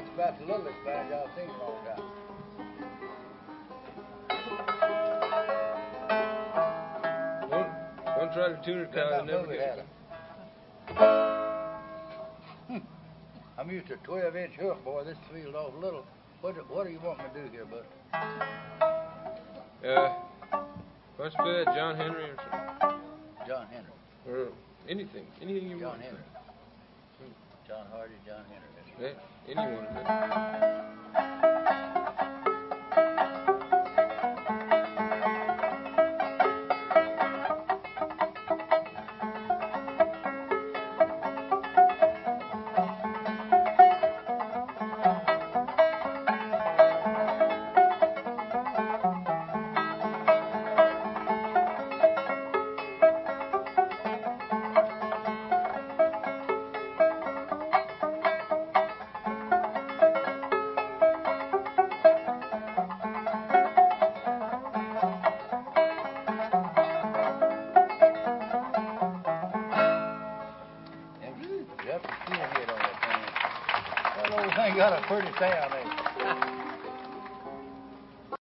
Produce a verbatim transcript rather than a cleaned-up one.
It's about the littlest band y'all seen in a long time. One, one tractor tuner cow that never gets. Hmm. I'm used to a twelve inch hook, boy. This feels awful little. What, what do you want me to do here, bud? Uh, why don't you play that John Henry or something? John Henry. Or anything. Anything you John want. Henry. Hmm. John Hardy, John Henry. Yeah, anyone of them. That old thing got a pretty sound, ain't it?